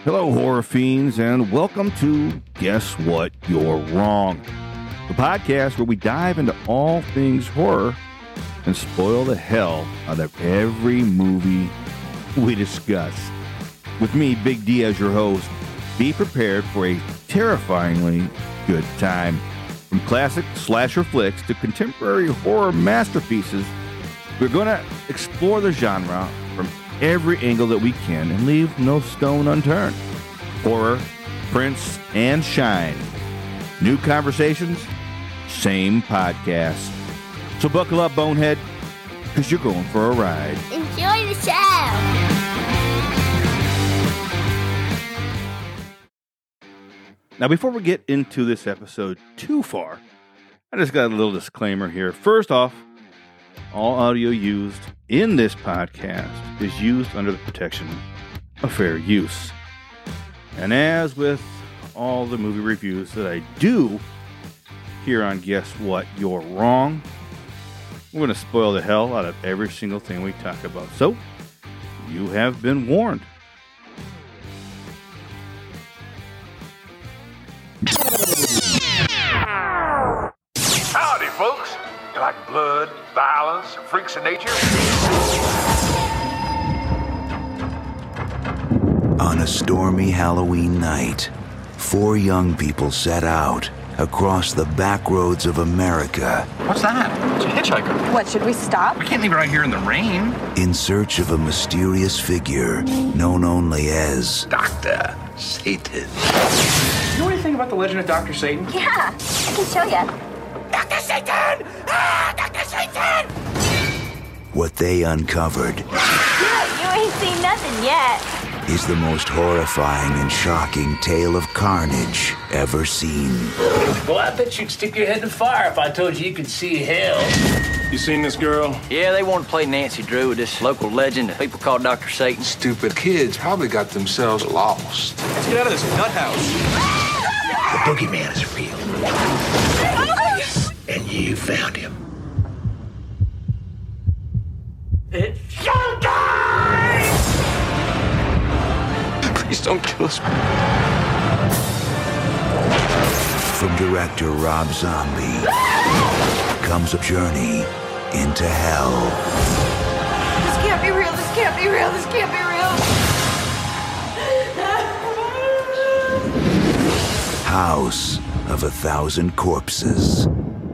Hello, horror fiends, and welcome to Guess What? You're Wrong, the podcast where we dive into all things horror and spoil the hell out of every movie we discuss. With me, Big D, as your host, be prepared for a terrifyingly good time. From classic slasher flicks to contemporary horror masterpieces, we're going to explore the genre from every angle that we can and leave no stone unturned. Horror, prints, and shine. New conversations, same podcast. So buckle up, bonehead, because you're going for a ride. Enjoy the show. Now, before we get into this episode too far, I just got a little disclaimer here. First off, all audio used in this podcast is used under the protection of fair use. And as with all the movie reviews that I do here on Guess What? You're Wrong, we're going to spoil the hell out of every single thing we talk about. So, you have been warned. Howdy, folks. You like blood, violence, freaks of nature? On a stormy Halloween night, 4 young people set out across the back roads of America What's that? It's a hitchhiker. What, should we stop? We can't leave her out here in the rain. in search of a mysterious figure known only as Dr. Satan. You know anything about the legend of Dr. Satan? Yeah, I can show you. Dr. Satan! Ah, Dr. Satan! what they uncovered You ain't seen nothing yet. is the most horrifying and shocking tale of carnage ever seen. Well, I bet you'd stick your head in the fire if I told you could see hell. You seen this girl? Yeah, they want to play Nancy Drew with this local legend that people call Dr. Satan. Stupid kids probably got themselves lost. Let's get out of this nut house. The boogeyman is real. And you found him. It's showtime! Please don't kill us. From director Rob Zombie comes a journey into hell. This can't be real. This can't be real. This can't be real. House of 1,000 Corpses.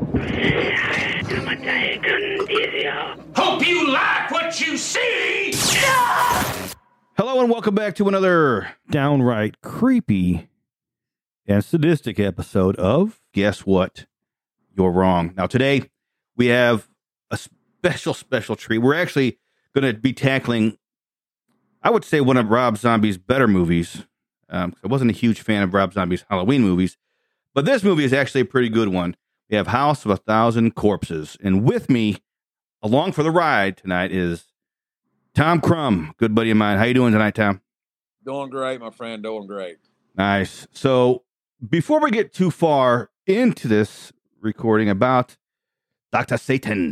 Hope you like what you see! Hello and welcome back to another downright creepy and sadistic episode of Guess What? You're Wrong. Now today we have a special treat. We're actually going to be tackling, I would say, one of Rob Zombie's better movies. I wasn't a huge fan of Rob Zombie's Halloween movies, but this movie is actually a pretty good one. We have House of 1,000 Corpses, and with me along for the ride tonight is Tom Crum, good buddy of mine. How you doing tonight, Tom? Doing great, my friend. Doing great. Nice. So before we get too far into this recording about Dr. Satan,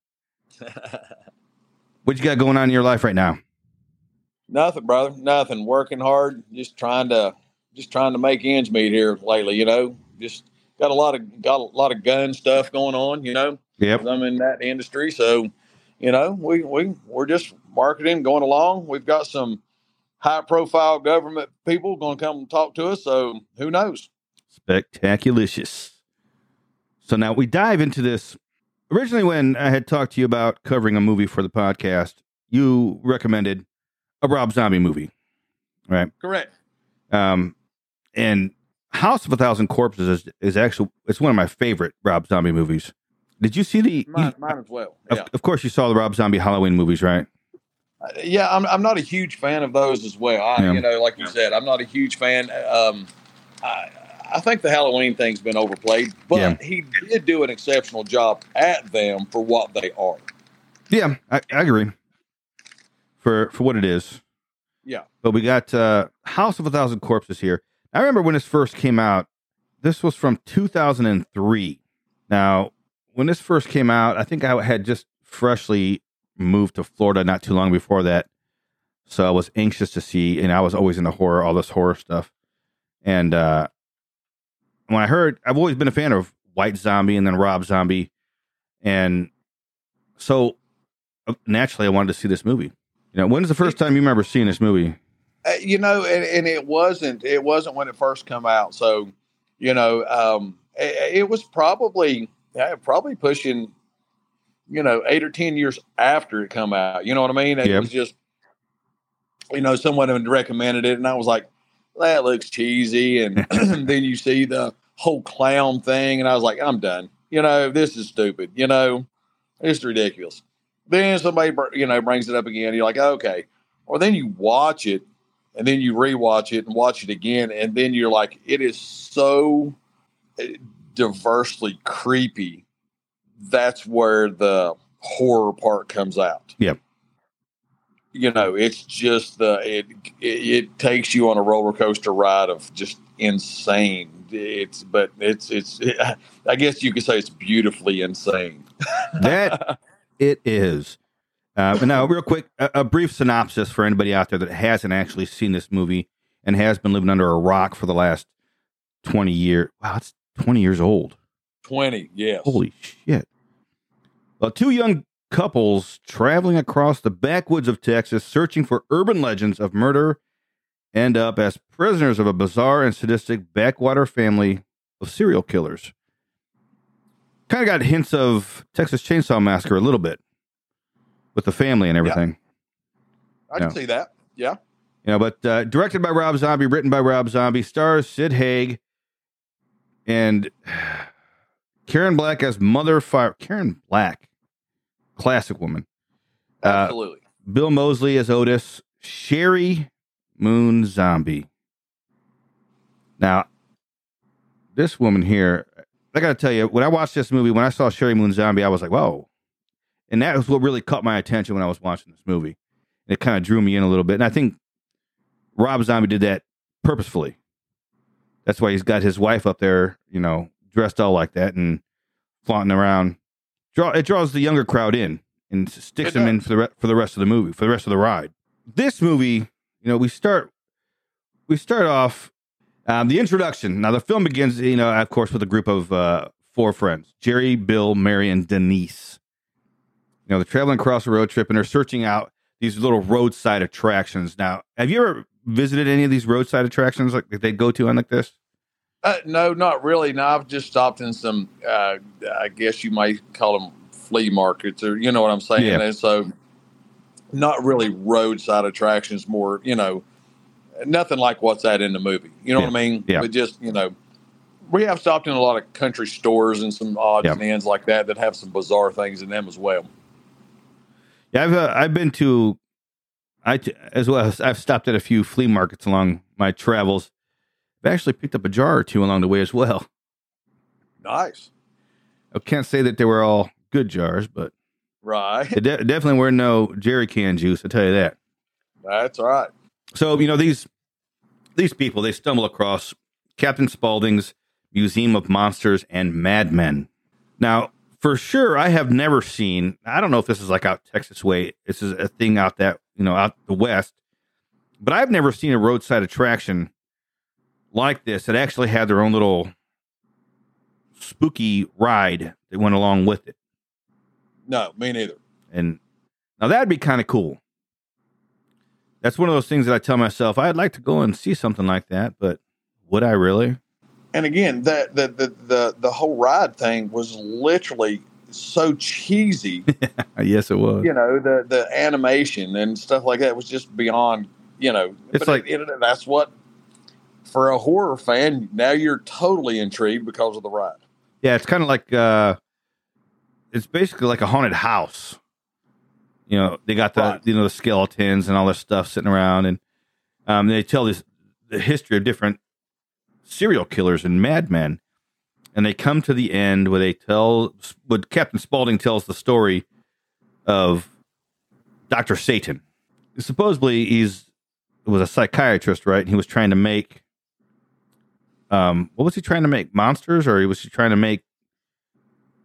what you got going on in your life right now? Nothing, brother. Nothing. Working hard. Just trying to make ends meet here lately. You know, just got a lot of gun stuff going on. You know, Yep. I'm in that industry, so you know, we're just marketing, going along. We've got some high-profile government people going to come and talk to us. So who knows? Spectaculicious. So now we dive into this. Originally, when I had talked to you about covering a movie for the podcast, you recommended a Rob Zombie movie, right? Correct. And House of 1,000 Corpses is actually, it's one of my favorite Rob Zombie movies. Did you see the? Mine as well. Yeah. Of course, you saw the Rob Zombie Halloween movies, right? Yeah, I'm not a huge fan of those as well. You know, like you said, I'm not a huge fan. I think the Halloween thing's been overplayed, but he did do an exceptional job at them for what they are. Yeah, I agree. For what it is. Yeah. But we got House of 1,000 Corpses here. I remember when this first came out. This was from 2003. Now, when this first came out, I think I had just freshly moved to Florida not too long before that. So I was anxious to see, and I was always into horror, all this horror stuff. And when I heard, I've always been a fan of White Zombie and then Rob Zombie. And so naturally I wanted to see this movie. When's the first time you remember seeing this movie? And it wasn't when it first come out. So, it was probably pushing, 8 or 10 years after it come out. You know what I mean? It was just, someone had recommended it, and I was like, that looks cheesy. And then you see the whole clown thing, and I was like, I'm done. This is stupid. It's ridiculous. Then somebody, brings it up again. You're like, okay. Or then you watch it, and then you rewatch it and watch it again, and then you're like, it is so diversely creepy. That's where the horror part comes out. Yep. It's just it takes you on a roller coaster ride of just insane. I guess you could say it's beautifully insane. That it is. Now, real quick, a brief synopsis for anybody out there that hasn't actually seen this movie and has been living under a rock for the last 20 years. Wow, it's 20 years old. 20, yes. Holy shit. Well, two young couples traveling across the backwoods of Texas searching for urban legends of murder end up as prisoners of a bizarre and sadistic backwater family of serial killers. Kind of got hints of Texas Chainsaw Massacre a little bit with the family and everything. Yeah. I can see that. Yeah. But directed by Rob Zombie, written by Rob Zombie, stars Sid Haig and Karen Black as Mother Fire. Karen Black. Classic woman. Absolutely. Bill Moseley as Otis. Sherry Moon Zombie. Now, this woman here, I got to tell you, when I watched this movie, when I saw Sherry Moon Zombie, I was like, whoa. And that was what really caught my attention when I was watching this movie. And it kind of drew me in a little bit. And I think Rob Zombie did that purposefully. That's why he's got his wife up there, dressed all like that and flaunting around. It draws the younger crowd in and sticks them in for the rest of the movie, for the rest of the ride. This movie, we start off the introduction. Now the film begins, of course, with a group of 4 friends: Jerry, Bill, Mary, and Denise. They're traveling across a road trip and they're searching out these little roadside attractions. Now, have you ever visited any of these roadside attractions like they go to on like this? No, not really. No, I've just stopped in some, I guess you might call them flea markets, or you know what I'm saying? Yeah. And so not really roadside attractions, more, nothing like what's that in the movie. You know what I mean? Yeah. But just, we have stopped in a lot of country stores and some odds and ends like that have some bizarre things in them as well. Yeah, I've been to, as well as I've stopped at a few flea markets along my travels. I've actually picked up a jar or two along the way as well. Nice. I can't say that they were all good jars, but right. They definitely were no jerry can juice, I'll tell you that. That's right. So, these people, they stumble across Captain Spaulding's Museum of Monsters and Madmen. Now, for sure, I have never seen, I don't know if this is like out Texas way, this is a thing out that, out the West, but I've never seen a roadside attraction like this that actually had their own little spooky ride that went along with it. No, me neither. And now that'd be kind of cool. That's one of those things that I tell myself, I'd like to go and see something like that, but would I really? And again, the whole ride thing was literally so cheesy. Yes, it was. The animation and stuff like that was just beyond, It's like that's what, for a horror fan, now you're totally intrigued because of the ride. Yeah, it's kind of like, it's basically like a haunted house. They got the, the skeletons and all this stuff sitting around, and they tell the history of different serial killers and madmen, and they come to the end where Captain Spaulding tells the story of Dr. Satan. Supposedly was a psychiatrist, right? And he was trying to make, what was he trying to make? Monsters, or was he trying to make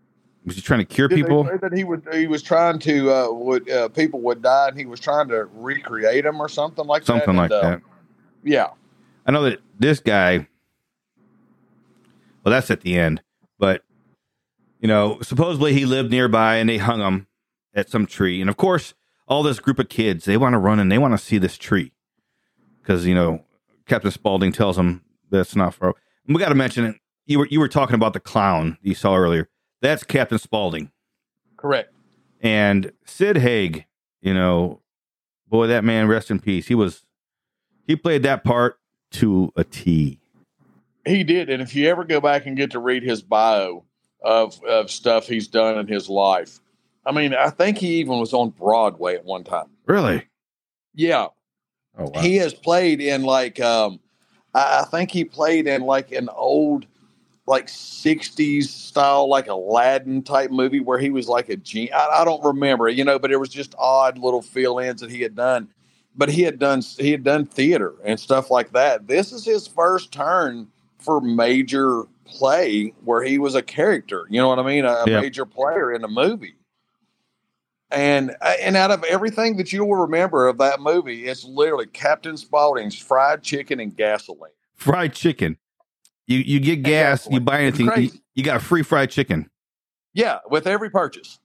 Was he trying to cure Did people? They say that he was trying to people would die and he was trying to recreate them or something like that. Something like that. Yeah. I know that this guy, well, that's at the end, but, supposedly he lived nearby and they hung him at some tree. And of course, all this group of kids, they want to run and they want to see this tree because, Captain Spaulding tells them that's not far. And we got to mention it. You were talking about the clown you saw earlier. That's Captain Spaulding. Correct. And Sid Haig, boy, that man, rest in peace. He played that part to a T. He did. And if you ever go back and get to read his bio of stuff he's done in his life, I mean, I think he even was on Broadway at one time. Really? Yeah. Oh, wow. He has played in I think he played in an old 60s style, Aladdin type movie where he was like a genie. I don't remember, but it was just odd little fill-ins that he had done. But he had done theater and stuff like that. This is his first turn for major play where he was a character. You know what I mean? A major player in a movie. And out of everything that you will remember of that movie, it's literally Captain Spaulding's fried chicken and gasoline. Fried chicken. You get gas, you buy anything, you got free fried chicken. Yeah, with every purchase.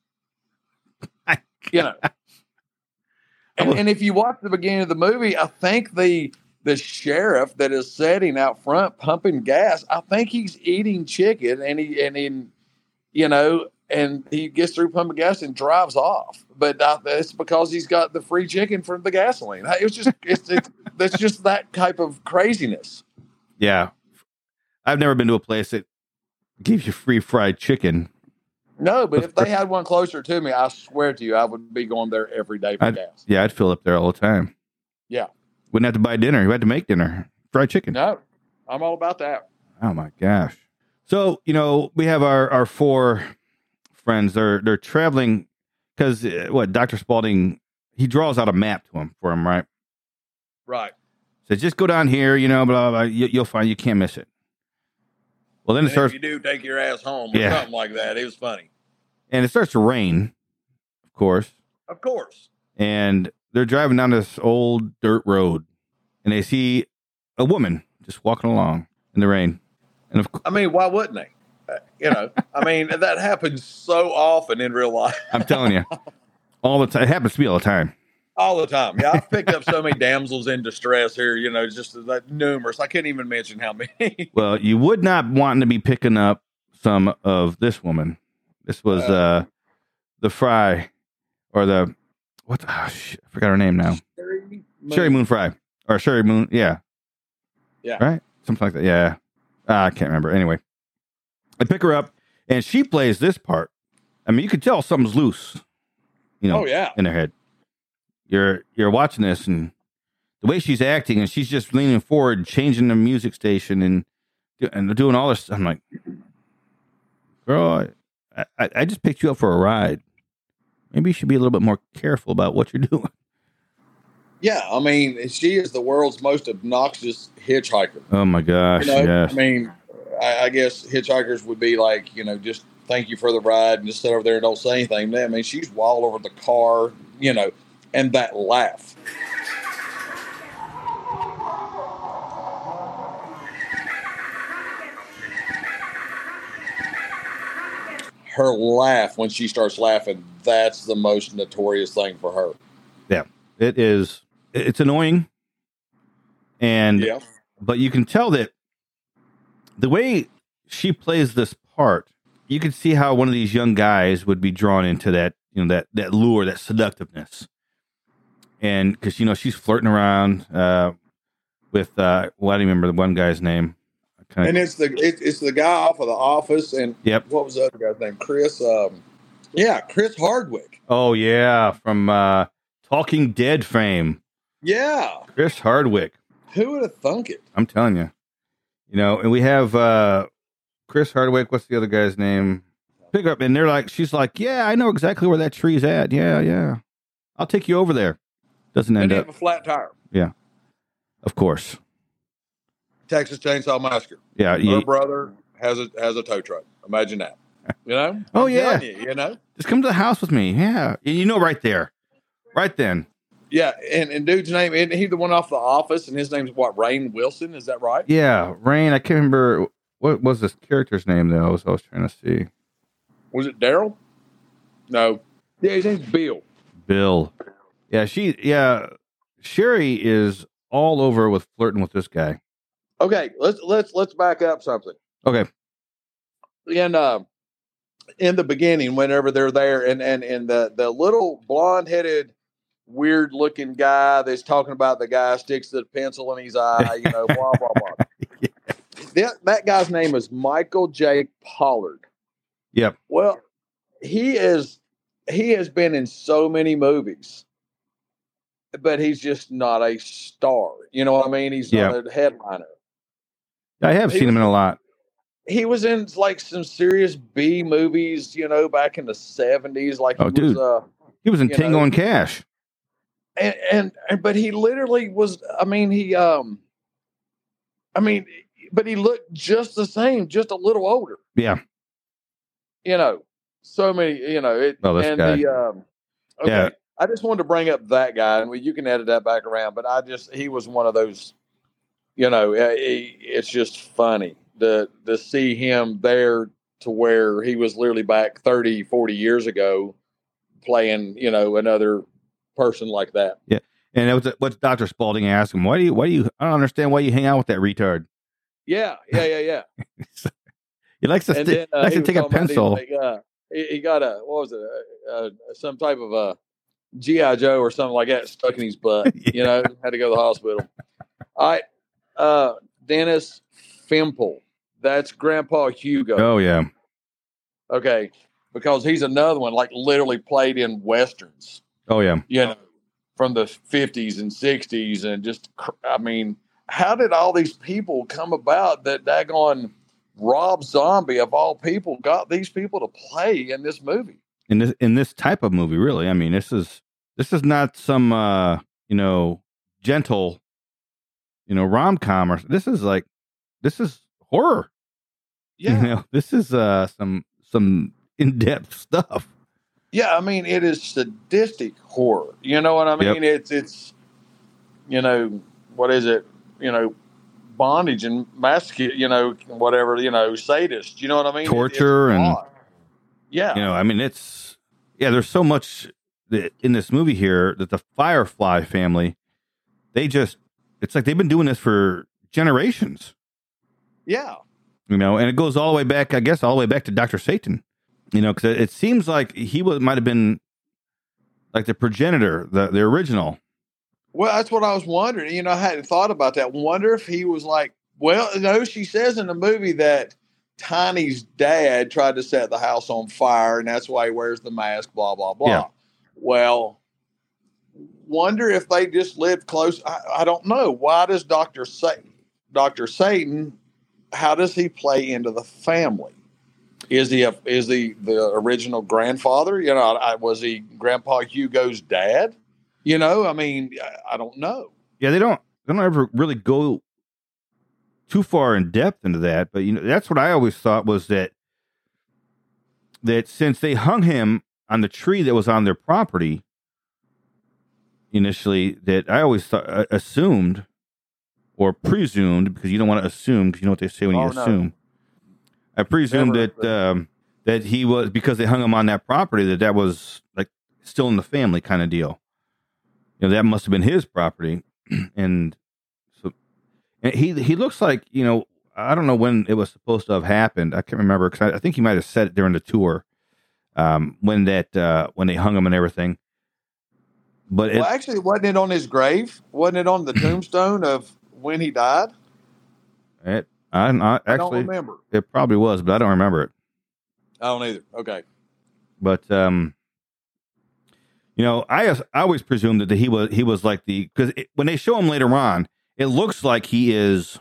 And if you watch the beginning of the movie, I think the sheriff that is sitting out front pumping gas, I think he's eating chicken and he gets through pumping gas and drives off. But it's because he's got the free chicken from the gasoline. It's just that type of craziness. Yeah. I've never been to a place that gives you free fried chicken. No, but if they had one closer to me, I swear to you, I would be going there every day for gas. Yeah, I'd fill up there all the time. Yeah. Wouldn't have to buy dinner. You had to make dinner. Fried chicken. No, I'm all about that. Oh, my gosh. So, we have our four friends. They're traveling because, Dr. Spaulding, he draws out a map for him, right? Right. So just go down here, blah, blah, blah. You'll find you can't miss it. Well, then it starts. If you do, take your ass home or something like that. It was funny. And it starts to rain, of course. Of course. And they're driving down this old dirt road, and they see a woman just walking along in the rain. And why wouldn't they? That happens so often in real life. I'm telling you, all the time. It happens to me all the time. All the time. Yeah, I've picked up so many damsels in distress here, just numerous. I can't even mention how many. Well, you would not want to be picking up some of this woman. This was the Fry, or the, I forgot her name now. Sherry Moon Fry. Or Sherry Moon, yeah. Yeah. Right? Something like that, yeah. I can't remember. Anyway, I pick her up, and she plays this part. I mean, you could tell something's loose, in her head. You're watching this, and the way she's acting, and she's just leaning forward, changing the music station, and doing all this. I'm like, girl, I just picked you up for a ride. Maybe you should be a little bit more careful about what you're doing. Yeah, she is the world's most obnoxious hitchhiker. Oh my gosh! Yes. I guess hitchhikers would be like, just thank you for the ride and just sit over there and don't say anything. She's all over the car, and that laugh. Her laugh when she starts laughing, that's the most notorious thing for her. Yeah, it is. It's annoying. But you can tell that the way she plays this part, you can see how one of these young guys would be drawn into that, that lure, that seductiveness. And because, she's flirting around with, I don't remember the one guy's name. It's the guy off of The Office. And what was the other guy's name? Chris Hardwick. Oh, yeah. From Talking Dead fame. Yeah. Chris Hardwick. Who would have thunk it? I'm telling you. And we have Chris Hardwick. What's the other guy's name? Pick up. And she's like, yeah, I know exactly where that tree's at. Yeah. I'll take you over there. Doesn't end up. Have a flat tire. Yeah. Of course. Texas Chainsaw Massacre. Yeah. Her brother has a tow truck. Imagine that. You know? Oh, I'm yeah. telling you know? Just come to the house with me. Yeah. You know, right there. Right then. Yeah. And dude's name, isn't he the one off The Office? And his name's what, Rainn Wilson? Is that right? Yeah. Rainn. I can't remember. What was this character's name, though? I was trying to see. Was it Daryl? No. Yeah, his name's Bill. Bill. Yeah, Sherry is all over with flirting with this guy. Okay, let's back up something. Okay. In the beginning, whenever they're there, and the little blonde-headed, weird-looking guy that's talking about the guy sticks the pencil in his eye, you know, blah blah blah. Yeah. That guy's name is Michael J. Pollard. Yep. Well, he has been in so many movies, but he's just not a star. You know what I mean? He's not a headliner. I have seen him in a lot. He was in like some serious B movies, you know, back in the 70s. Like, he was in Tango and Cash. But he literally was. But he looked just the same, just a little older. Yeah. You know, so many. You know it. Oh, this guy. Okay. Yeah. I just wanted to bring up that guy, and you can edit that back around. But he was one of those. You know, it's just funny to see him there to where he was literally back 30, 40 years ago playing, you know, another person like that. Yeah. And it was what Dr. Spaulding asked him, why do you, I don't understand why you hang out with that retard. Yeah. He likes to take a pencil. He got some type of a G.I. Joe or something like that stuck in his butt, you know, had to go to the hospital. All right. Dennis Fimple. That's Grandpa Hugo. Oh, yeah. Okay. Because he's another one, like literally played in Westerns. Oh, yeah. You know, from the 50s and 60s. And just, I mean, how did all these people come about that daggone Rob Zombie, of all people, got these people to play in this movie? In this type of movie, really. I mean, this is not some, gentle, rom-com. This is horror. Yeah. You know, this is some in-depth stuff. Yeah, I mean, it is sadistic horror. You know what I mean? Yep. It's what is it? Bondage and masochist, whatever, sadist. You know what I mean? Torture and yeah. I mean, there's so much in this movie here that the Firefly family, it's like they've been doing this for generations. Yeah. And it goes all the way back, I guess, all the way back to Dr. Satan. Because it seems like he might have been like the progenitor, the original. Well, that's what I was wondering. I hadn't thought about that. Wonder if he was like, she says in the movie that Tiny's dad tried to set the house on fire, and that's why he wears the mask, blah, blah, blah. Yeah. Well, wonder if they just lived close. I don't know. Why does Dr. Satan, how does he play into the family? Is he the original grandfather? Was he Grandpa Hugo's dad? I mean, I don't know. Yeah, they don't ever really go too far in depth into that. But that's what I always thought was that since they hung him on the tree that was on their property initially, that I always assumed or presumed, because you don't want to assume, because you know what they say when you assume. No. I presumed that he was, because they hung him on that property, that was like still in the family kind of deal. That must have been his property. And so he looks like, I don't know when it was supposed to have happened. I can't remember, because I think he might have said it during the tour when they hung him and everything. But actually, wasn't it on his grave? Wasn't it on the tombstone of when he died? I don't remember. It probably was, but I don't remember it. I don't either. Okay. But I always presumed that he was like because when they show him later on, it looks like he is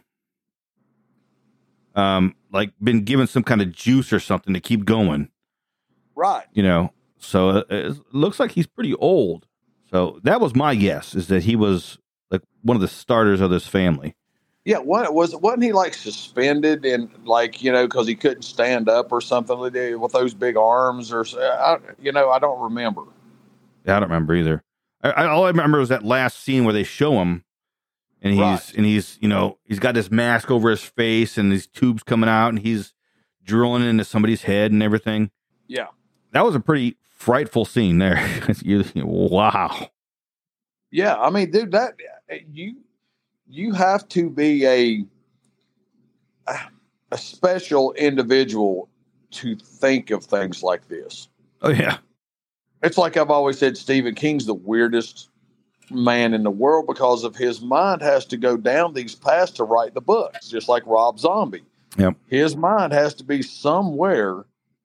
like been given some kind of juice or something to keep going. Right. So it looks like he's pretty old. So that was my guess, is that he was like one of the starters of this family. Yeah, wasn't he like suspended and like, because he couldn't stand up or something with those big arms or I don't remember. Yeah, I don't remember either. All I remember was that last scene where they show him and he's got this mask over his face and these tubes coming out and he's drilling into somebody's head and everything. Yeah. That was a pretty frightful scene there. Wow. Yeah. I mean, dude, that you have to be a special individual to think of things like this. Oh, yeah. It's like I've always said, Stephen King's the weirdest man in the world because of his mind has to go down these paths to write the books, just like Rob Zombie. Yep. His mind has to be somewhere,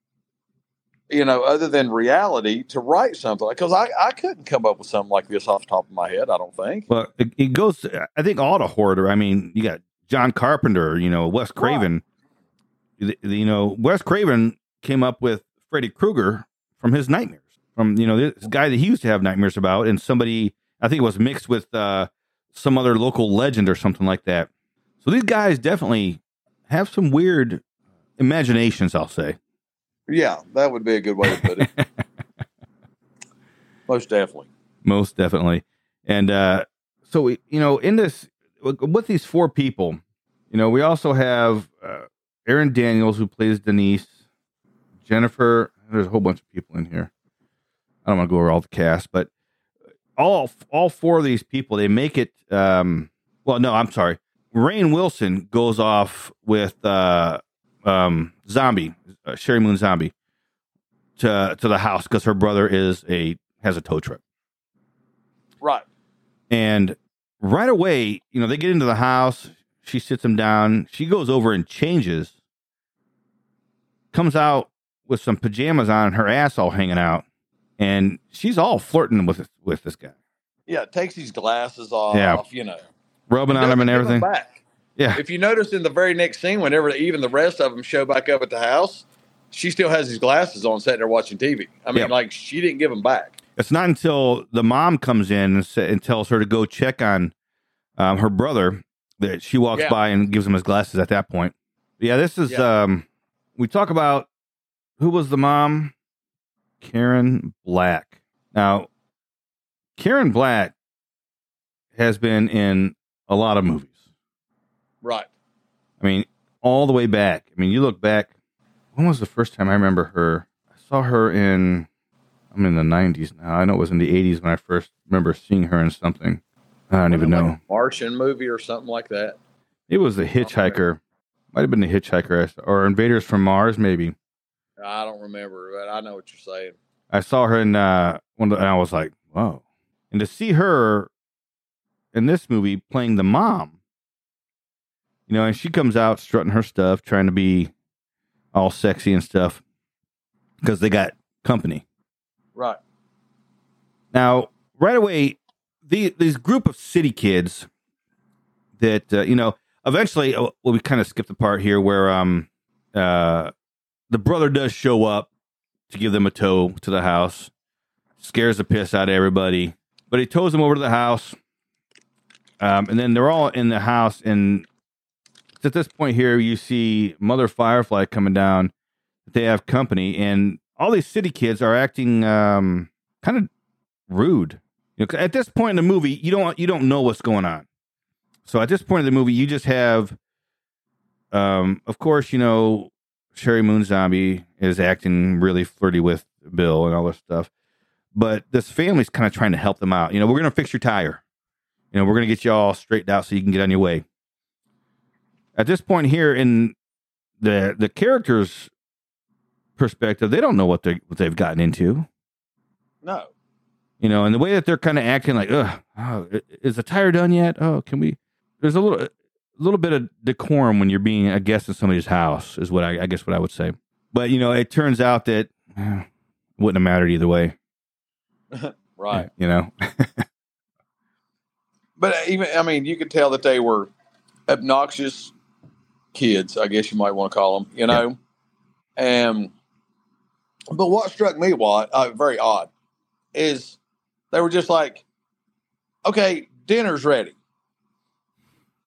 other than reality to write something. Because I couldn't come up with something like this off the top of my head, I don't think. Well, it goes, I think, all to horror. I mean, you got John Carpenter, Wes Craven. Right. Wes Craven came up with Freddy Krueger from his nightmares. From, this guy that he used to have nightmares about, and somebody, I think it was mixed with some other local legend or something like that. So these guys definitely have some weird imaginations, I'll say. Yeah, that would be a good way to put it. Most definitely. Most definitely. And so, we, in this, with these four people, we also have Erin Daniels, who plays Denise, Jennifer, there's a whole bunch of people in here. I don't want to go over all the cast, but all four of these people, they make it. Well, no, I'm sorry. Rainn Wilson goes off with Zombie, Sherry Moon Zombie, to the house because her brother has a tow truck. Right. And right away, they get into the house. She sits him down. She goes over and changes. Comes out with some pajamas on, her ass all hanging out. And she's all flirting with this guy. Yeah, takes his glasses off, rubbing on him and everything. Back. Yeah. If you notice in the very next scene, whenever even the rest of them show back up at the house, she still has his glasses on, sitting there watching TV. I mean, like, she didn't give them back. It's not until the mom comes in and tells her to go check on her brother that she walks by and gives him his glasses at that point. But yeah, this is, we talk about who was the mom? Karen Black. Now, Karen Black has been in a lot of movies. Right. I mean, all the way back. I mean, you look back, when was the first time I remember her? I saw her I'm in the 90s now. I know it was in the 80s when I first remember seeing her in something. I don't even know. Like a Martian movie or something like that. It was The Hitchhiker. Might have been The Hitchhiker or Invaders from Mars, maybe. I don't remember, but I know what you're saying. I saw her in one, and I was like, whoa. And to see her in this movie playing the mom, and she comes out strutting her stuff, trying to be all sexy and stuff because they got company. Right. Now, right away, these group of city kids that, eventually, we kind of skipped the part here where the brother does show up to give them a tow to the house, scares the piss out of everybody, but he tows them over to the house. And then they're all in the house. And at this point here, you see Mother Firefly coming down. They have company, and all these city kids are acting kind of rude. At this point in the movie, you don't know what's going on. So at this point in the movie, you just have, of course, Sherry Moon Zombie is acting really flirty with Bill and all this stuff. But this family's kind of trying to help them out. We're going to fix your tire. We're going to get you all straightened out so you can get on your way. At this point here in the characters' perspective, they don't know what they've gotten into. No. And the way that they're kind of acting like, is the tire done yet? Oh, can we? There's a little bit of decorum when you're being a guest in somebody's house is what I guess what I would say. But, it turns out that it wouldn't have mattered either way. Right. But you could tell that they were obnoxious kids, I guess you might want to call them, but what struck me very odd is they were just like, okay, dinner's ready.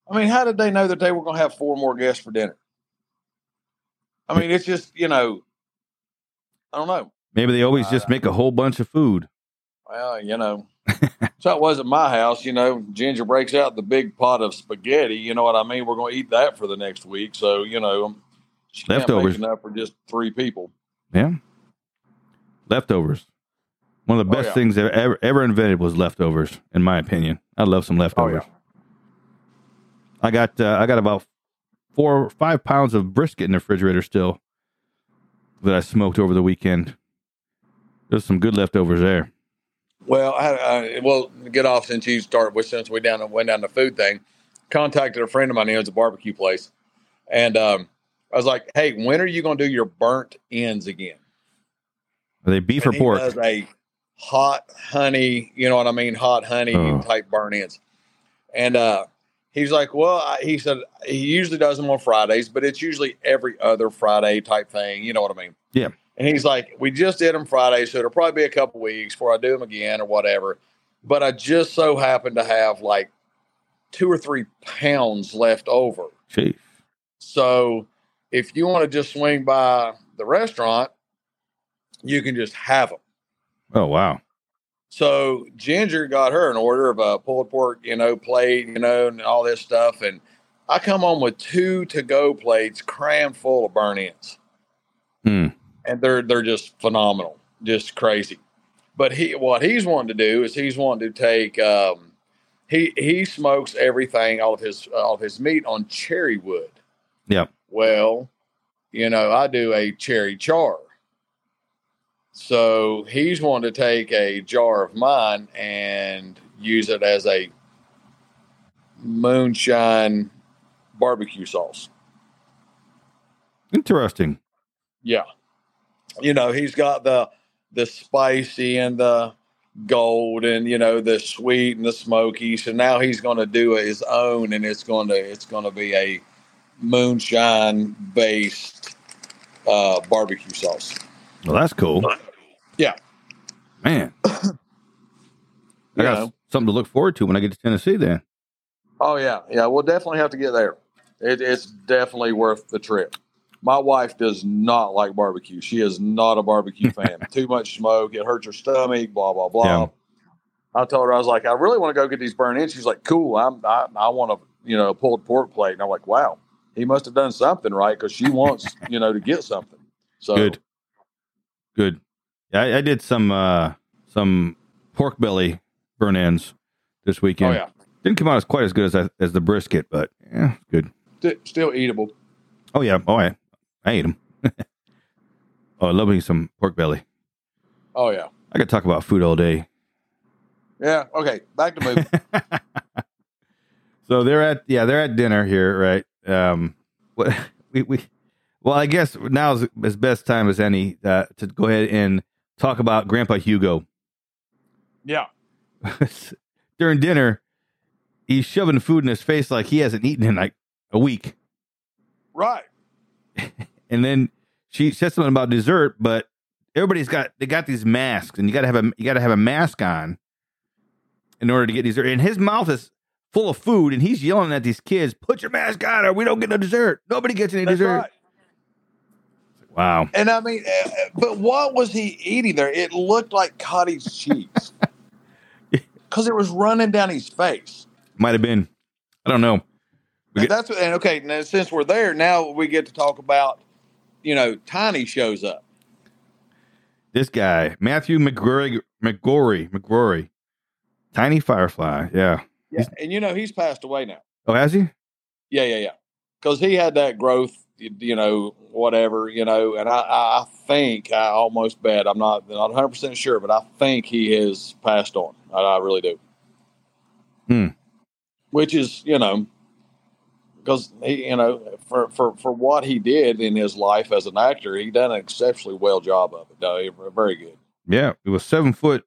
I mean, how did they know that they were going to have 4 more guests for dinner? I mean, it's just, I don't know. Maybe they always just make a whole bunch of food. Well, so it was at my house, Ginger breaks out the big pot of spaghetti. You know what I mean? We're going to eat that for the next week. So, she leftovers. can't make enough for just 3 people. Yeah. Leftovers. One of the best things ever invented was leftovers, in my opinion. I love some leftovers. Oh, yeah. I got about 4 or 5 pounds of brisket in the refrigerator still that I smoked over the weekend. There's some good leftovers there. Well, we'll get off since you started. Since we went down the food thing, contacted a friend of mine who owns a barbecue place, and I was like, "Hey, when are you going to do your burnt ends again? Are they beef or pork?" He does a hot honey, hot honey type burnt ends, and he's like, "Well," he said he usually does them on Fridays, but it's usually every other Friday type thing. You know what I mean? Yeah. And he's like, we just did them Friday, so it'll probably be a couple weeks before I do them again or whatever. But I just so happen to have like 2 or 3 pounds left over. Jeez. So if you want to just swing by the restaurant, you can just have them. Oh, wow. So Ginger got her an order of a pulled pork, plate, and all this stuff. And I come home with 2 to-go plates crammed full of burnt ends. And they're just phenomenal, just crazy. But what he's wanting to do is he's wanting to take he smokes everything, all of his meat on cherry wood. Yeah. Well, I do a cherry char. So he's wanting to take a jar of mine and use it as a moonshine barbecue sauce. Interesting. Yeah. He's got the spicy and the gold and, the sweet and the smoky. So now he's going to do his own, and it's going to be a moonshine based barbecue sauce. Well, that's cool. Yeah. Man. I got something to look forward to when I get to Tennessee then. Oh, yeah. Yeah, we'll definitely have to get there. It's definitely worth the trip. My wife does not like barbecue. She is not a barbecue fan. Too much smoke. It hurts her stomach, blah, blah, blah. Yeah. I told her, I was like, I really want to go get these burnt ends. She's like, cool. I want a pulled pork plate. And I'm like, wow, he must have done something right because she wants, to get something. So Good. Yeah, I did some pork belly burnt ends this weekend. Oh, yeah. Didn't come out quite as good as the brisket, but yeah, good. Still eatable. Oh, yeah. Oh, I ate them. Oh, I love eating some pork belly. Oh, yeah. I could talk about food all day. Yeah. Okay. Back to movie. So they're at dinner here, right? Well, I guess now is as best time as any to go ahead and talk about Grandpa Hugo. Yeah. During dinner, he's shoving food in his face like he hasn't eaten in like a week. Right. And then she said something about dessert, but they got these masks, and you got to have a mask on in order to get dessert. And his mouth is full of food, and he's yelling at these kids, "Put your mask on, or we don't get no dessert. Nobody gets any dessert." Right. Wow. And I mean, but what was he eating there? It looked like cottage cheese because it was running down his face. Might have been. I don't know. Okay. Now, since we're there, now we get to talk about, Tiny shows up. This guy, Matthew McGrory, Tiny Firefly. Yeah. Yeah. And he's passed away now. Oh, has he? Yeah. Because he had that growth, whatever, and I think, I almost bet, I'm not 100% sure, but I think he has passed on. I really do. Which is, because he, for what he did in his life as an actor, he done an exceptionally well job of it. No, very good. Yeah, it was 7'6"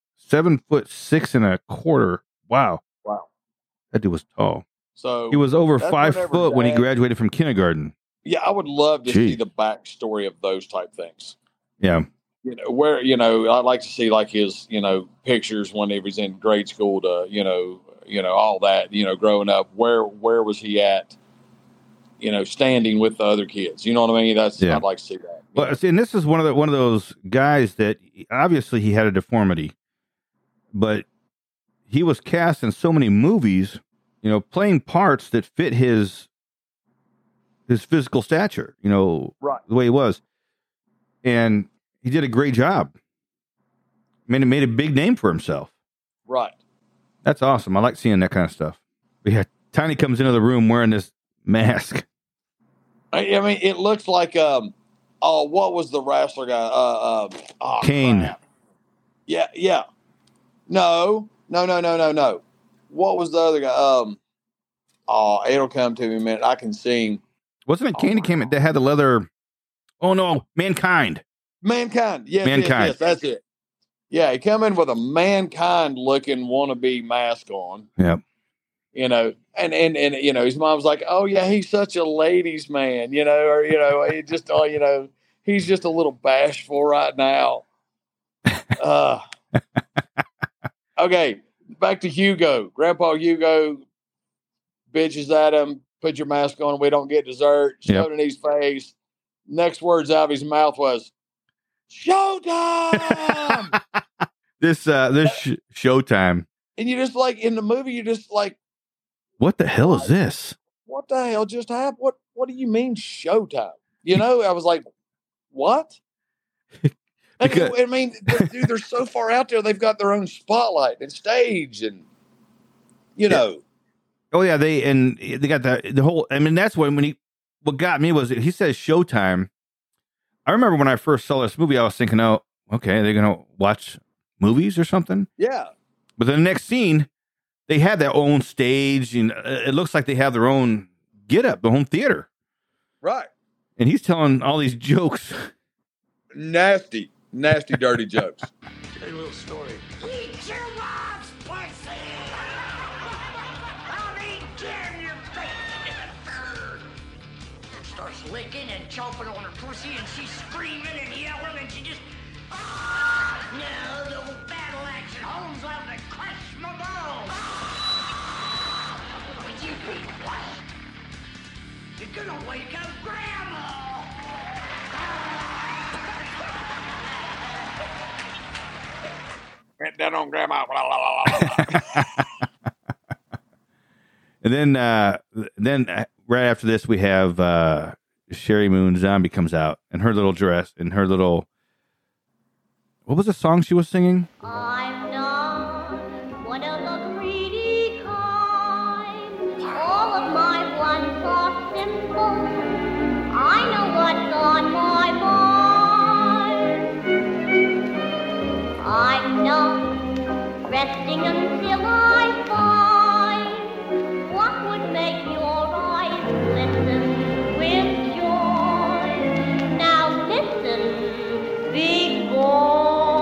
(7'6.25". Wow, that dude was tall. So he was over 5 foot when he graduated from kindergarten. Yeah, I would love to see the backstory of those type things. Yeah, where I'd like to see like his pictures when he was in grade school to all that, growing up. Where was he at? Standing with the other kids. You know what I mean? I'd like to see that. Well, see, and this is one of those guys that obviously he had a deformity, but he was cast in so many movies, playing parts that fit his physical stature, right, the way he was, and he did a great job. Made a big name for himself. Right. That's awesome. I like seeing that kind of stuff. But yeah, Tiny comes into the room wearing this mask. I mean, it looks like what was the wrestler guy? Kane. Crap. Yeah. No. What was the other guy? It'll come to me in a minute. I can sing. Wasn't it Kane that had the leather? Oh no, Mankind. Yes, Mankind. Yes, that's it. Yeah, he come in with a Mankind looking wannabe mask on. Yep. And his mom's like, oh yeah, he's such a ladies' man, he's just a little bashful right now. Okay, back to Hugo. Grandpa Hugo bitches at him, put your mask on, we don't get dessert, shoved in his face. Next words out of his mouth was, Showtime! This Showtime. And you just like, in the movie, you just like, what the hell is this? What the hell just happened? What do you mean Showtime? I was like, what? I mean, dude, they're so far out there. They've got their own spotlight and stage, and Oh yeah, they got the whole. I mean, that's what got me was he says Showtime. I remember when I first saw this movie, I was thinking, oh, okay, they're gonna watch movies or something. Yeah. But then the next scene, they had their own stage, and it looks like they have their own get-up, their own theater. Right. And he's telling all these jokes. Nasty, dirty jokes. Tell you a little story. Eat your mom's pussy! I'll eat you in your face! Starts licking and chomping on her pussy, and she's screaming and yelling, and she just... No, the old battle action. Holmes out to crush my balls. Would you be quiet? You're gonna wake up Grandma. Get down on Grandma. And then right after this, we have Sherry Moon Zombie comes out in her little dress and her little. What was the song she was singing? I'm not one of the greedy kind. All of my wants are simple. I know what's on my mind. I'm not resting until I find what would make your eyes glisten with joy. Now listen, big boy.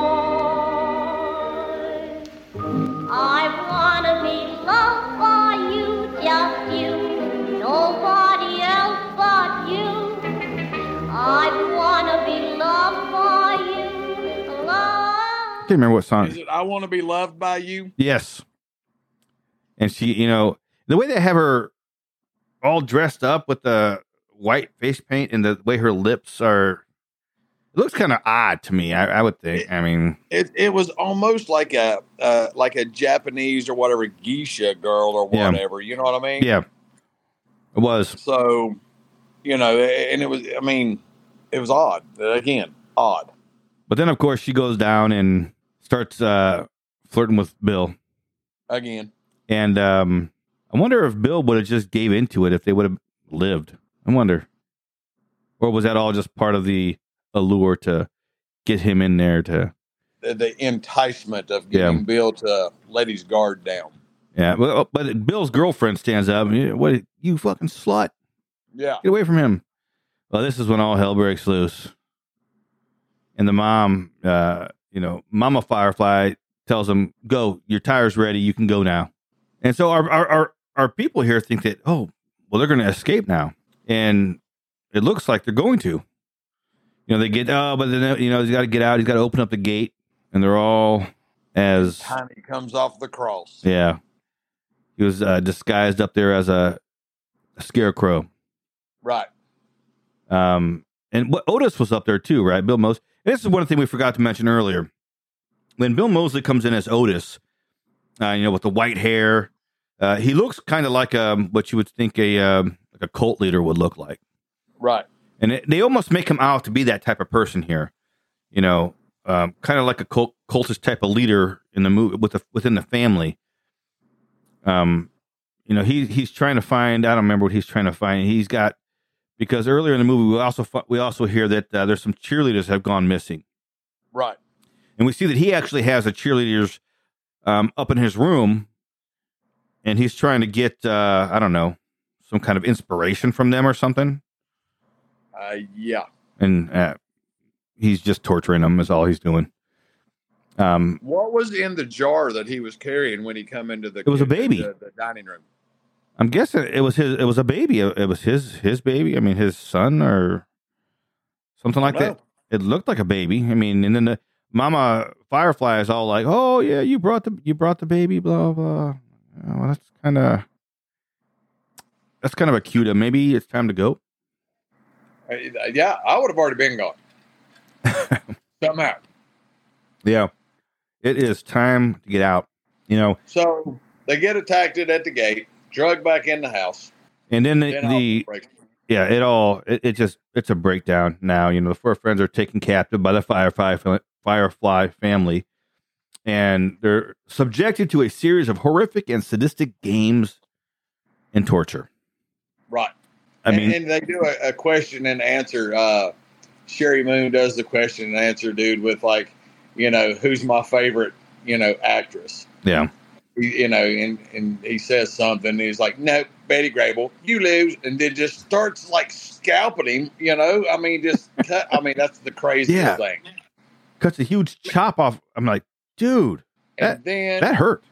I wanna be loved by you, just you, nobody else but you. I wanna be loved by you, I can't remember what song. Is it I Want to Be Loved by You? Yes. And she, the way they have her all dressed up with the white face paint and the way her lips are, it looks kind of odd to me. I would think. I mean, it was almost like a Japanese or whatever geisha girl or whatever. You know what I mean? Yeah, it was. So, and it was. I mean, it was odd. Again, odd. But then, of course, she goes down and starts flirting with Bill again. And I wonder if Bill would have just gave into it if they would have lived. I wonder, or was that all just part of the allure to get him in there to the enticement of getting Bill to let his guard down. Yeah, but Bill's girlfriend stands up and what, you fucking slut. Yeah. Get away from him. Well, this is when all hell breaks loose. And the mom, Mama Firefly tells him, go, your tire's ready, you can go now. And so our people here think that, oh, well, they're going to escape now. And it looks like they're going to. They get, but then, he's got to get out. He's got to open up the gate. And they're all as... Tiny comes off the cross. Yeah. He was disguised up there as a scarecrow. Right. And Otis was up there too, right? Bill Moseley. This is one thing we forgot to mention earlier. When Bill Moseley comes in as Otis, with the white hair, he looks kind of like what you would think a cult leader would look like. Right. And they almost make him out to be that type of person here, kind of like a cultist type of leader in the movie within the family. He's trying to find. I don't remember what he's trying to find. Because earlier in the movie we also hear that there's some cheerleaders have gone missing. Right. And we see that he actually has the cheerleaders up in his room, and he's trying to get some kind of inspiration from them or something. Yeah. And he's just torturing them is all he's doing. What was in the jar that he was carrying when he come into the? It was a baby. The dining room. I'm guessing it was his. It was a baby. It was his baby. I mean, his son or something like that. It looked like a baby. I mean, and then the Mama Firefly is all like, "Oh yeah, you brought the baby." Blah blah. Well, that's kind of a cue. Maybe it's time to go. Yeah, I would have already been gone. Somehow. Yeah, it is time to get out. So they get attacked at the gate. Drugged back in the house, and then it's a breakdown now. The four friends are taken captive by the Firefly family, and they're subjected to a series of horrific and sadistic games and torture. Right. I mean, and they do a question and answer. Sherry Moon does the question and answer, dude, with who's my favorite, actress. Yeah. And he says something. And he's like, "No, Betty Grable, you lose," and then just starts scalping him. I mean, just cut. I mean, that's the craziest thing. Cuts a huge chop off. I'm like, dude, that hurt.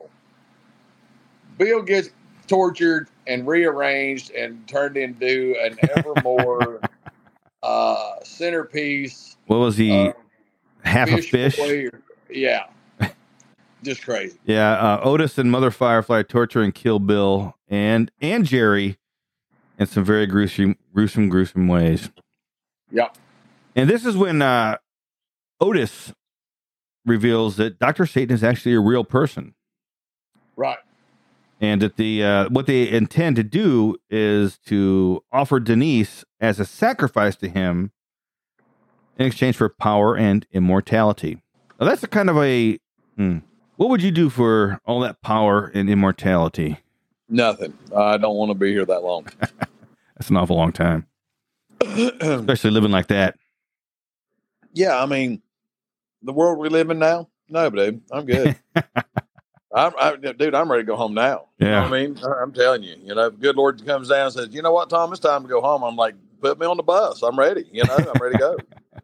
Bill gets tortured and rearranged and turned into an ever more centerpiece. What was he? Half a fish? Yeah. Just crazy. Yeah, Otis and Mother Firefly torture and kill Bill and Jerry in some very gruesome ways. Yeah. And this is when Otis reveals that Dr. Satan is actually a real person. Right. And that what they intend to do is to offer Denise as a sacrifice to him in exchange for power and immortality. Now, that's a kind of a... What would you do for all that power and immortality? Nothing. I don't want to be here that long. That's an awful long time. Especially living like that. Yeah, I mean, the world we live in now? No, dude. I'm good. I'm ready to go home now. Yeah. You know what I mean? I'm telling you, the good Lord comes down and says, "You know what, Tom, it's time to go home." I'm like, put me on the bus. I'm ready. I'm ready to go.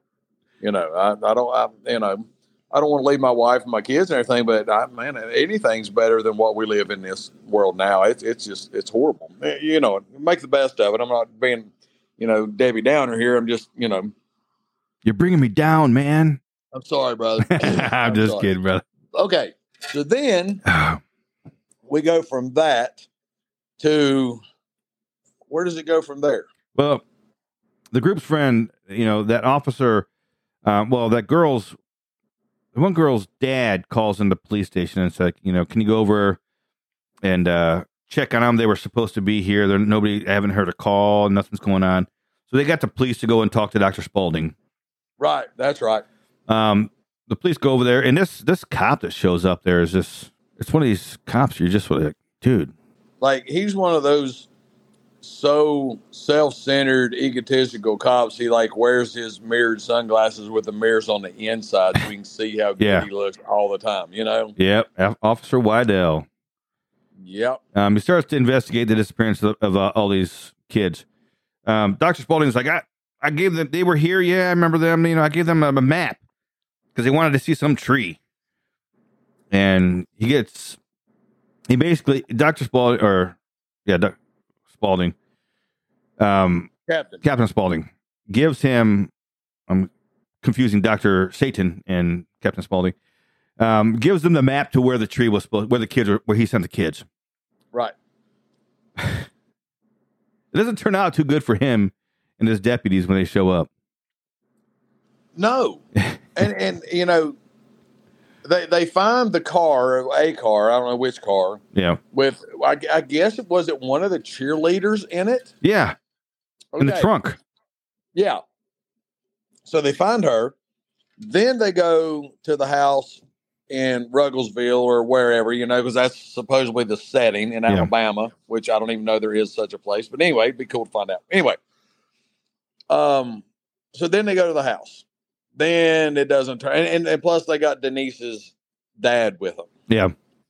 I don't want to leave my wife and my kids and everything, but anything's better than what we live in this world now. It's horrible. Make the best of it. I'm not being, Debbie Downer here. I'm just, You're bringing me down, man. I'm sorry, brother. I'm just kidding, brother. Okay. So then we go from that to, where does it go from there? Well, the group's friend, that officer, the one girl's dad calls in the police station and says, can you go over and check on them? They were supposed to be here. I haven't heard a call. Nothing's going on. So they got the police to go and talk to Dr. Spaulding. Right. That's right. The police go over there, and this cop that shows up there is it's one of these cops. You're just like, dude. He's one of those so self-centered, egotistical cops. He wears his mirrored sunglasses with the mirrors on the inside so we can see how good he looks all the time, Yep. Officer Wydell. Yep. He starts to investigate the disappearance of all these kids. Dr. Spaulding's like, I gave them, they were here. Yeah, I remember them. I gave them a map because they wanted to see some tree. And Dr. Spaulding, Spaulding, Captain Spaulding gives him, I'm confusing Dr. Satan and Captain Spaulding, gives them the map to where the tree was where the kids were, where he sent the kids. Right. It doesn't turn out too good for him and his deputies when they show up. No. and you know, they find the car, a car, I don't know which car. Yeah. With, I guess it was one of the cheerleaders in it? Yeah. Okay. In the trunk. Yeah. So they find her. Then they go to the house in Rugglesville or wherever, you know, because that's supposedly the setting in Alabama, which I don't even know there is such a place. But anyway, it'd be cool to find out. Anyway. So then they go to the house. Then it doesn't turn. And plus they got Denise's dad with them. Yeah.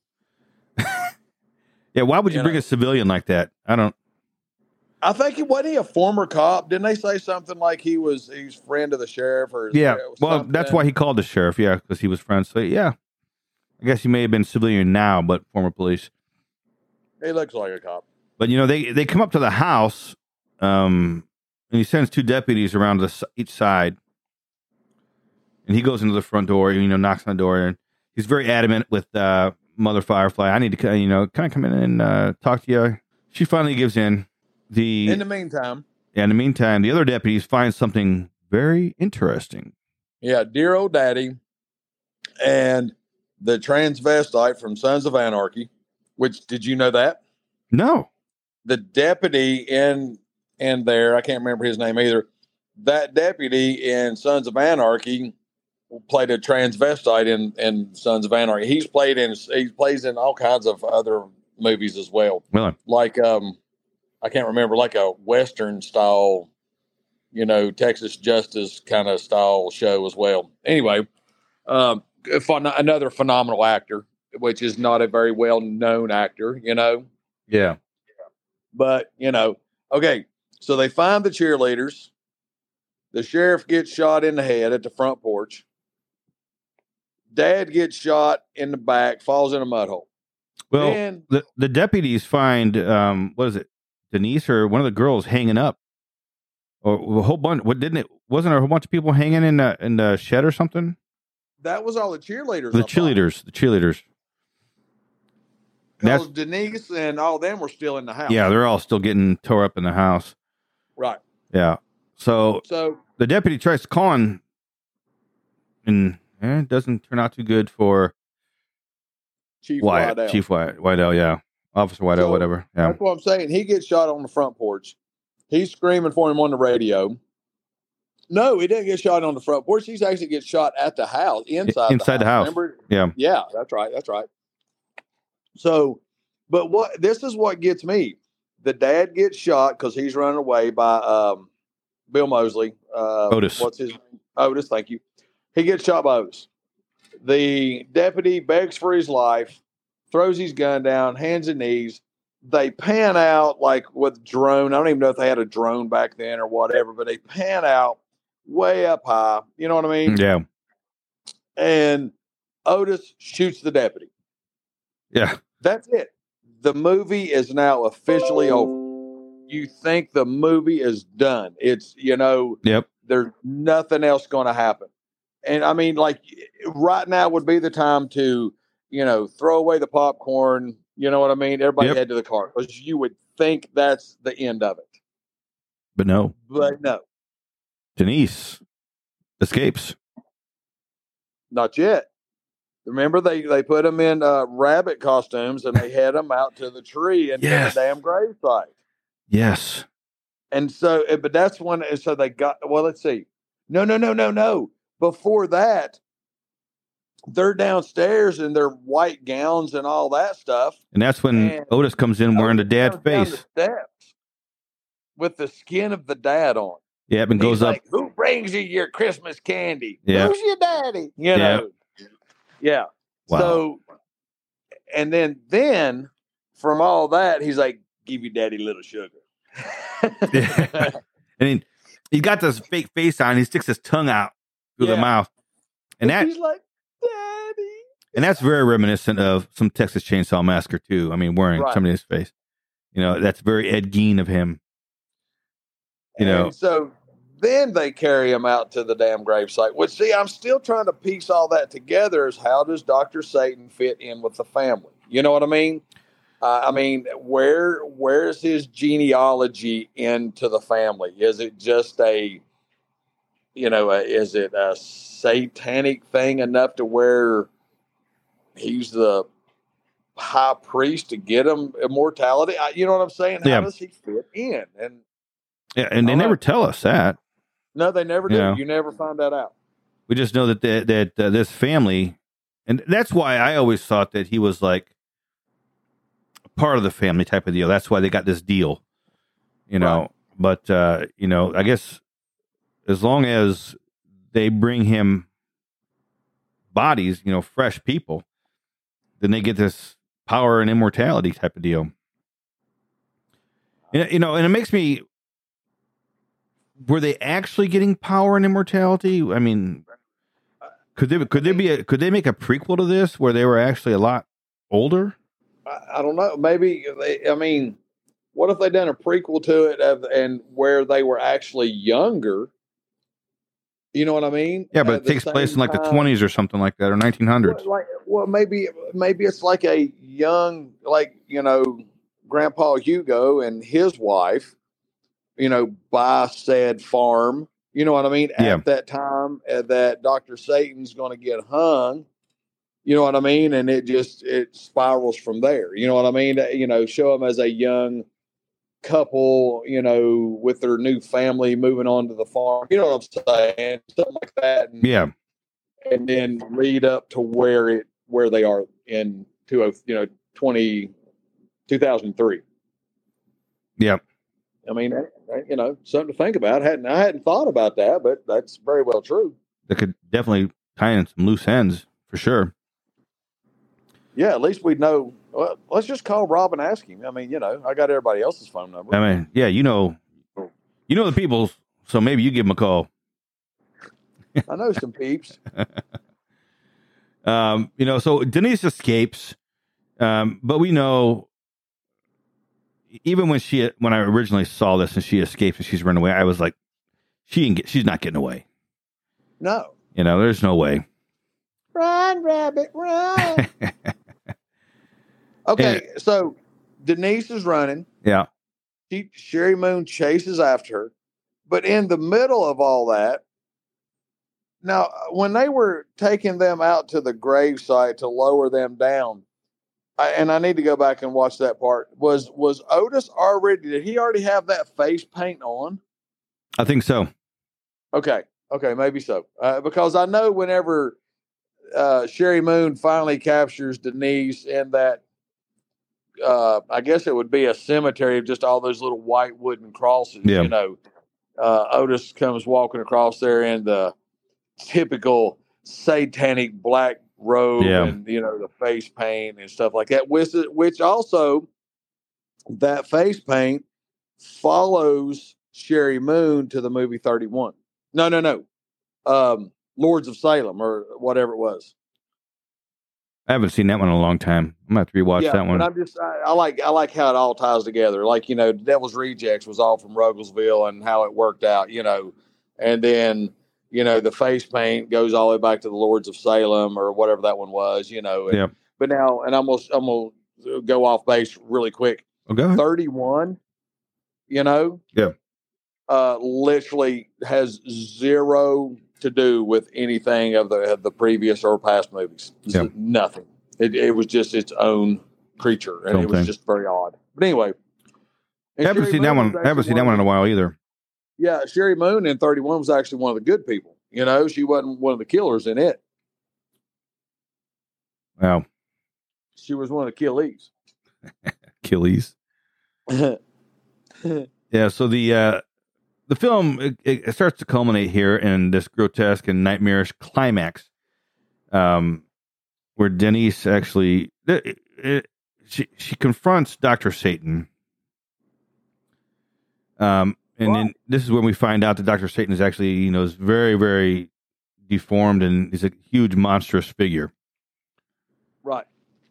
Yeah. Why would you bring a civilian like that? I think wasn't he a former cop? Didn't they say something like he's friend of the sheriff or well, that's why he called the sheriff, because he was friends. So I guess he may have been civilian now, but former police. He looks like a cop. But they come up to the house, and he sends 2 deputies around each side, and he goes into the front door, knocks on the door, and he's very adamant with Mother Firefly. I need to kind of come in and talk to you. She finally gives in. In the meantime, the other deputies find something very interesting. Yeah, dear old daddy and the transvestite from Sons of Anarchy, which, did you know that? No. The deputy in there, I can't remember his name either. That deputy in Sons of Anarchy played a transvestite in Sons of Anarchy. He plays in all kinds of other movies as well. Really? Like, I can't remember, like a Western style, Texas Justice kind of style show as well. Anyway, another phenomenal actor, which is not a very well known actor, Yeah. But, okay. So they find the cheerleaders. The sheriff gets shot in the head at the front porch. Dad gets shot in the back, falls in a mud hole. Well, the deputies find, what is it? Denise or one of the girls hanging up, or a whole bunch. Wasn't there a whole bunch of people hanging in the shed or something? That was all the cheerleaders. The cheerleaders. Because Denise and all them were still in the house. Yeah, they're all still getting tore up in the house. Right. Yeah. So the deputy tries to call him, and it doesn't turn out too good for Chief Wydell. Chief Wydell, yeah. Officer Wydell, whatever. Yeah. That's what I'm saying. He gets shot on the front porch. He's screaming for him on the radio. No, he didn't get shot on the front porch. He actually gets shot at the house, inside the house. Remember? Yeah. Yeah, that's right. So, but this is what gets me. The dad gets shot because he's running away by Bill Mosley. Otis. What's his name? Otis, thank you. He gets shot by Otis. The deputy begs for his life, throws his gun down, hands and knees. They pan out like with drone. I don't even know if they had a drone back then or whatever, but they pan out way up high. You know what I mean? Yeah. And Otis shoots the deputy. Yeah. That's it. The movie is now officially over. You think the movie is done. It's, Yep. There's nothing else going to happen. And I mean, like right now would be the time to, throw away the popcorn. You know what I mean? Everybody head to the car because you would think that's the end of it. But no. Denise escapes. Not yet. Remember, they put them in rabbit costumes and they head them out to the tree and to the damn gravesite. Yes. And so, but that's when, so they got, well, let's see. No. Before that, they're downstairs in their white gowns and all that stuff. And that's when Otis comes in wearing the dad's face. The steps with the skin of the dad on. Yeah, and goes up. Like, who brings you your Christmas candy? Yeah. Who's your daddy? Yeah. Wow. So, and then from all that, he's like, give your daddy a little sugar. And he's got this fake face on. He sticks his tongue out through the mouth. And he's like, Daddy. And that's very reminiscent of some Texas Chainsaw Massacre, too. I mean, wearing somebody's face. That's very Ed Gein of him. And so then they carry him out to the damn gravesite. Which, see, I'm still trying to piece all that together as how does Dr. Satan fit in with the family? You know what I mean? I mean, where's his genealogy into the family? Is it just is it a satanic thing enough to where he's the high priest to get him immortality? You know what I'm saying? How does he fit in? And they never tell us that. No, they never do. You never find that out. We just know that this family, and that's why I always thought that he was like part of the family type of deal. That's why they got this deal, know. But I guess as long as they bring him bodies, fresh people, then they get this power and immortality type of deal. And it makes me. Were they actually getting power and immortality? I mean, could they make a prequel to this where they were actually a lot older? I don't know. Maybe what if they done a prequel to it and where they were actually younger? You know what I mean? Yeah, but it takes place in like the 20s or something like that, or 1900s. Maybe it's like a young, Grandpa Hugo and his wife, buy said farm. You know what I mean? At that time that Dr. Satan's going to get hung. You know what I mean? And it spirals from there. You know what I mean? Show them as a young couple, with their new family moving on to the farm. You know what I'm saying? Something like that. And then lead up to where they are in 2003. Yeah. I mean, something to think about. I hadn't thought about that, but that's very well true. That could definitely tie in some loose ends for sure. Yeah, at least we'd know. Well, let's just call Rob and ask him. I mean, I got everybody else's phone number. I mean, yeah, the people, so maybe you give them a call. I know some peeps. So Denise escapes, but we know. Even when I originally saw this and she escapes and she's run away, I was like, she's not getting away. No. There's no way. Run, rabbit, run. Okay, so Denise is running. Yeah. Sherry Moon chases after her. But in the middle of all that, now, when they were taking them out to the gravesite to lower them down, and I need to go back and watch that part. Was Otis did he already have that face paint on? I think so. Okay, maybe so. Because I know whenever Sherry Moon finally captures Denise in that, I guess it would be a cemetery of just all those little white wooden crosses. Yeah. Otis comes walking across there in the typical satanic black robe and the face paint and stuff like that, which also that face paint follows Sherry Moon to the movie 31. No. Lords of Salem or whatever it was. I haven't seen that one in a long time. I'm gonna have to rewatch that one. And I'm just I like how it all ties together. Like, Devil's Rejects was all from Rugglesville and how it worked out, and then the face paint goes all the way back to the Lords of Salem or whatever that one was, But now, and I'm gonna go off base really quick. Okay. 31, literally has zero to do with anything of the previous or past movies. Nothing. It was just its own creature, and it was just very odd. But anyway, I haven't seen that one. I haven't seen that one in a while either. Yeah, Sherry Moon in 31 was actually one of the good people. She wasn't one of the killers in it. Wow. She was one of the killies. Achilles. Yeah, so the film it starts to culminate here in this grotesque and nightmarish climax, where Denise actually she confronts Dr. Satan. And then this is when we find out that Dr. Satan is actually, is very, very deformed and is a huge monstrous figure. Right.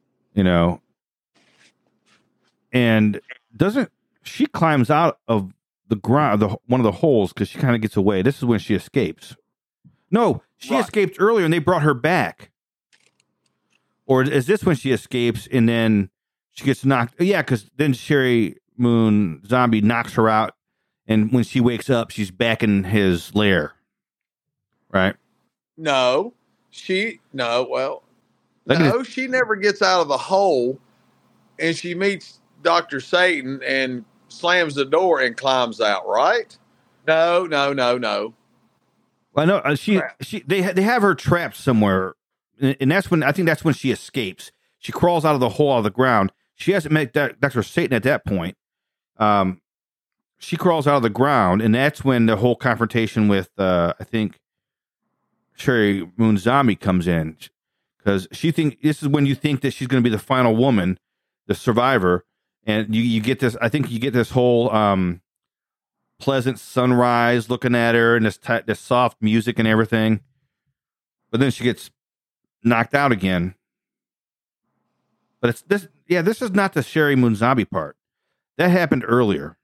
And she climbs out of the ground, one of the holes, because she kind of gets away. This is when she escapes. No, she escaped earlier and they brought her back. Or is this when she escapes and then She gets knocked. Yeah, because then Sherry Moon Zombie knocks her out, and when she wakes up, she's back in his lair. Right? No, she never gets out of the hole, and she meets Dr. Satan and slams the door and climbs out. Right? No. Well, no, they have her trapped somewhere, and that's when she escapes. She crawls out of the hole out of the ground. She hasn't met Dr. Satan at that point. She crawls out of the ground, and that's when the whole confrontation with I think Sherry Moon Zombie comes in, because this is when you think that she's going to be the final woman, the survivor, and you get this. I think you get this whole pleasant sunrise looking at her and this soft music and everything, but then she gets knocked out again. But it's this. Yeah, this is not the Sherry Moon Zombie part. That happened earlier.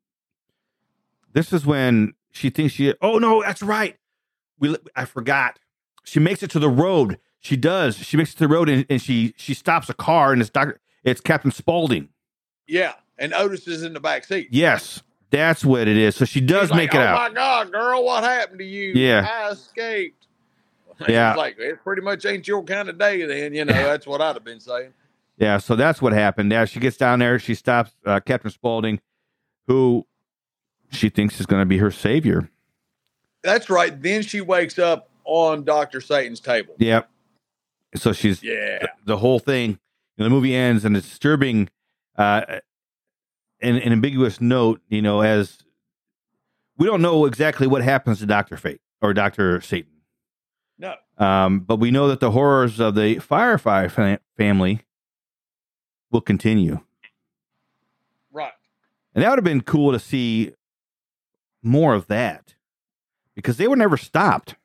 This is when she thinks oh no, that's right. I forgot. She makes it to the road. She does. She makes it to the road and she stops a car, and it's Captain Spaulding. Yeah, and Otis is in the back seat. Yes, that's what it is. So she does make it out. Oh my God, girl, what happened to you? Yeah, I escaped. Yeah, it's like, it pretty much ain't your kind of day. Then that's what I'd have been saying. Yeah, so that's what happened. Now she gets down there. She stops Captain Spaulding, who she thinks is going to be her savior. That's right. Then she wakes up on Dr. Satan's table. Yep. So she's the whole thing. The movie ends in a disturbing, an ambiguous note. As we don't know exactly what happens to Dr. Fate or Dr. Satan. No. But we know that the horrors of the Firefly family will continue. Right. And that would have been cool to see more of that, because they were never stopped.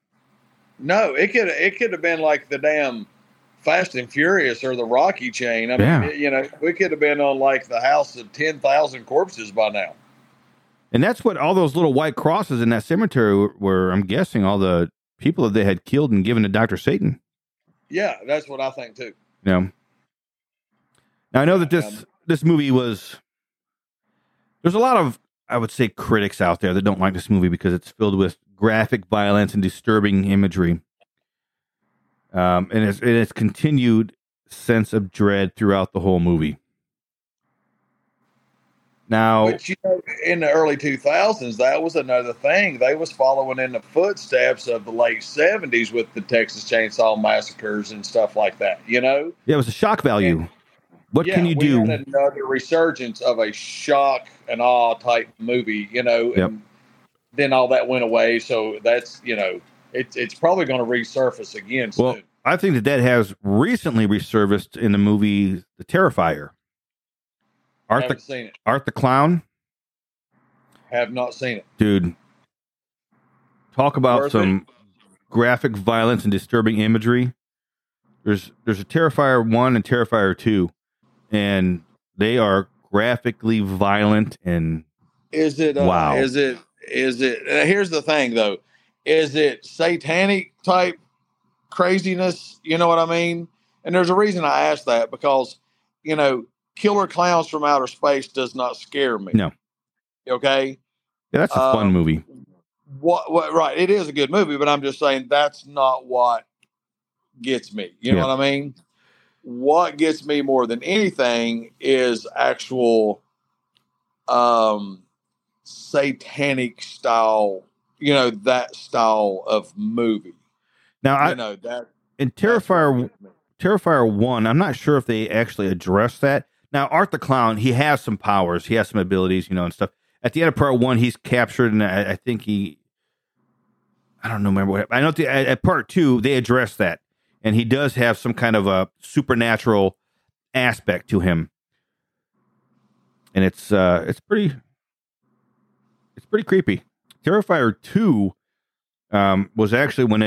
No, it could have been like the damn Fast and Furious or the Rocky chain. I mean, we could have been on like the House of 10,000 Corpses by now. And that's what all those little white crosses in that cemetery were. I'm guessing all the people that they had killed and given to Dr. Satan. Yeah, that's what I think too. Yeah. Now I know that this movie there's a lot of, I would say, critics out there that don't like this movie because it's filled with graphic violence and disturbing imagery. And it's continued sense of dread throughout the whole movie. Now, but in the early 2000s, that was another thing. They was following in the footsteps of the late 70s with the Texas Chainsaw Massacres and stuff like that. Yeah, it was a shock value. What can you do? We had another resurgence of a shock and awe type movie, and then all that went away. So that's, it's probably going to resurface again soon. Well, I think that has recently resurfaced in the movie The Terrifier. Haven't seen it. Art the Clown? Have not seen it. Dude, talk about some graphic violence and disturbing imagery. There's a Terrifier 1 and Terrifier 2. And they are graphically violent and is it wow. Is it here's the thing though. Is it satanic type craziness? You know what I mean? And there's a reason I asked that, because, Killer Clowns from Outer Space does not scare me. No. Okay? Yeah, that's a fun movie. What right. It is a good movie, but I'm just saying that's not what gets me. You know what I mean? What gets me more than anything is actual satanic style, that style of movie. Now, that in Terrifier 1, I'm not sure if they actually address that. Now, Art the Clown, he has some powers, he has some abilities, and stuff. At the end of part 1, he's captured, and I think I don't remember what happened. I know at part 2 they address that. And he does have some kind of a supernatural aspect to him, and it's pretty creepy. Terrifier 2 was actually when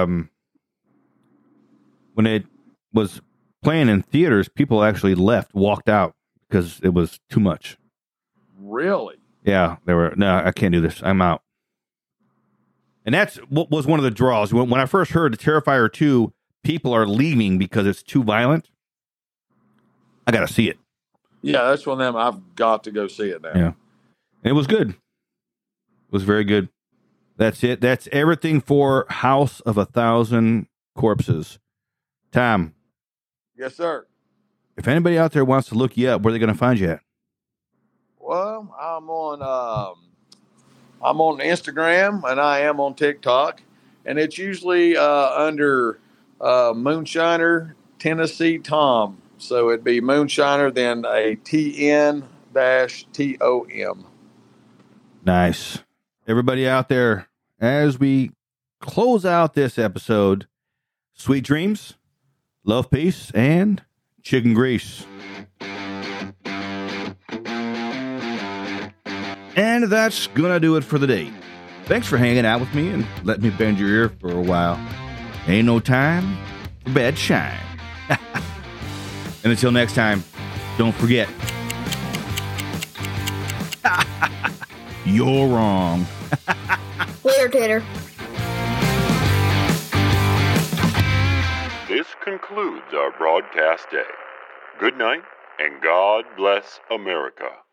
it was playing in theaters, people actually walked out because it was too much. Really? Yeah, they were. No, I can't do this. I'm out. And that's what was one of the draws when I first heard the Terrifier 2. People are leaving because it's too violent. I got to see it. Yeah, that's one of them. I've got to go see it now. Yeah. It was good. It was very good. That's it. That's everything for House of 1,000 Corpses. Tom. Yes, sir. If anybody out there wants to look you up, where are they going to find you at? Well, I'm on Instagram and I am on TikTok, and it's usually under Moonshiner Tennessee Tom. So it'd be Moonshiner, then a TN-TOM. Nice. Everybody out there, as we close out this episode, sweet dreams, love, peace, and chicken grease. And that's going to do it for the day. Thanks for hanging out with me and letting me bend your ear for a while. Ain't no time for bad shine. And until next time, don't forget, you're wrong. Later, Tater. This concludes our broadcast day. Good night, and God bless America.